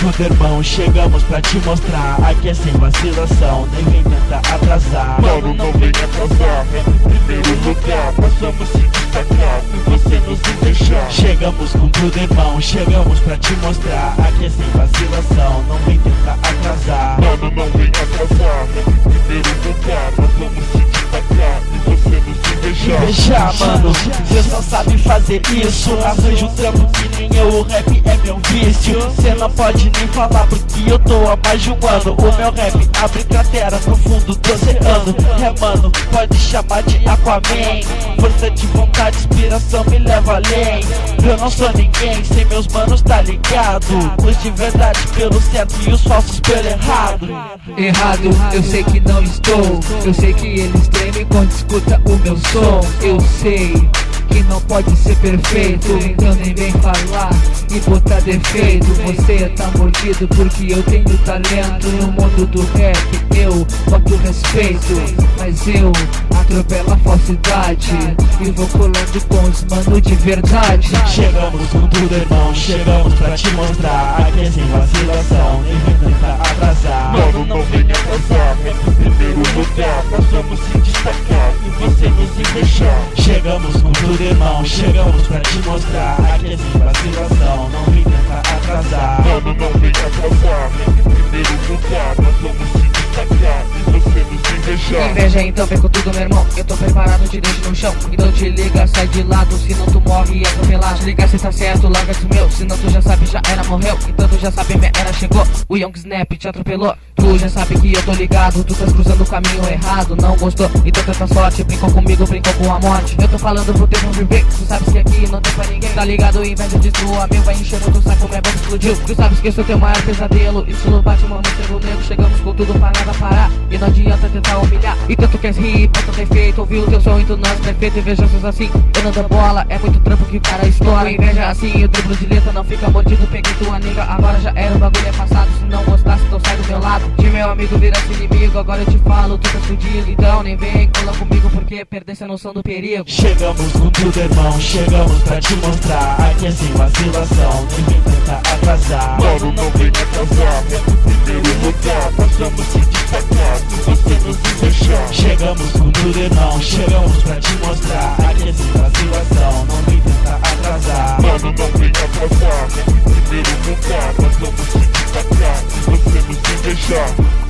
tudo, irmão, chegamos pra te mostrar. Aqui é sem vacilação, nem vem tentar atrasar. Mano, não vem atrasar, é no primeiro lugar. Nós vamos se destacar e você nos deixar. Chegamos com tudo, irmão, chegamos pra te mostrar. Aqui é sem vacilação, não vem tentar atrasar. Mano, não vem atrasar, é no primeiro lugar. Nós vamos se destacar e você nos deixar. Mano, cê só sabe fazer isso. Arranjo trampo que nem eu, o rap é meu vício. Cê não pode nem falar porque eu tô há mais de um ano. O meu rap abre cratera no fundo do oceano. É, mano, pode chamar de Aquaman. Força de vontade, inspiração me leva além. Eu não sou ninguém, sem meus manos tá ligado. Os de verdade pelo certo e os falsos pelo errado. Errado, eu sei que não estou. Eu sei que eles tremem quando escuta o meu som. Eu sei que não pode ser perfeito, então nem vem falar e botar defeito. Você tá mordido porque eu tenho talento. No mundo do rap eu boto respeito, mas eu atropelo a falsidade e vou colando com os mano de verdade. Chegamos com tudo, irmão, chegamos pra te mostrar. Aqui é sem vacilação, nem vem tentar atrasar. Mano, não vem atrasar, é no primeiro lugar. Nós vamos se destacar e você nos deixar. Chegamos com tudo, irmão, chegamos pra te mostrar. Aqui é sem vacilação, não vem tentar atrasar. Mano, não vem atrasar, é no primeiro lugar. Nós vamos se destacar e você nos deixar. Inveja, então vem com tudo, meu irmão. Eu tô preparado, te deixo no chão. Então te liga, sai de lado, senão tu morre e atropelado. Te liga se tá certo, larga esse meu. Senão tu já sabe, já era, morreu. Então tu já sabe, minha era chegou. O Young Snap te atropelou. Tu já sabe que eu tô ligado, tu tá cruzando o caminho errado. Não gostou, então tenta sorte. Brincou comigo, brincou com a morte. Eu tô falando pro teu viver. Tu sabes que aqui não tem pra ninguém. Tá ligado, inveja de tua meu. Vai enchendo teu saco, minha bomba explodiu. Tu sabes que esse é o teu maior pesadelo. Isso não bate, mano, seu nego. Chegamos com tudo pra nada parar. E não adianta tentar humilhar. Então tu queres rir, pra tu defeito. Ouviu o teu som e tu não é perfeito. Invejosos assim, eu não dou bola. É muito trampo que o cara estoura. Inveja assim, o driblo de letra não fica mordido. Peguei tua nega, agora já era, o bagulho é passado. Se não gostasse, então sai do meu lado. De meu amigo vira-se inimigo, agora eu te falo, tu tá fudido. Então nem vem, cola comigo porque perdesse a noção do perigo. Chegamos com tudo, irmão, chegamos pra te mostrar. Aqui é sem vacilação, nem vem tentar atrasar. Mano, não vem atrasar, é no primeiro lugar. Nós vamos se destacar e você nos deixar. Chegamos com tudo, irmão, chegamos pra te mostrar. Aqui é sem vacilação, não vem tentar atrasar. Mano, não vem atrasar, é no primeiro lugar. Nós vamos se destacar e você nos deixar.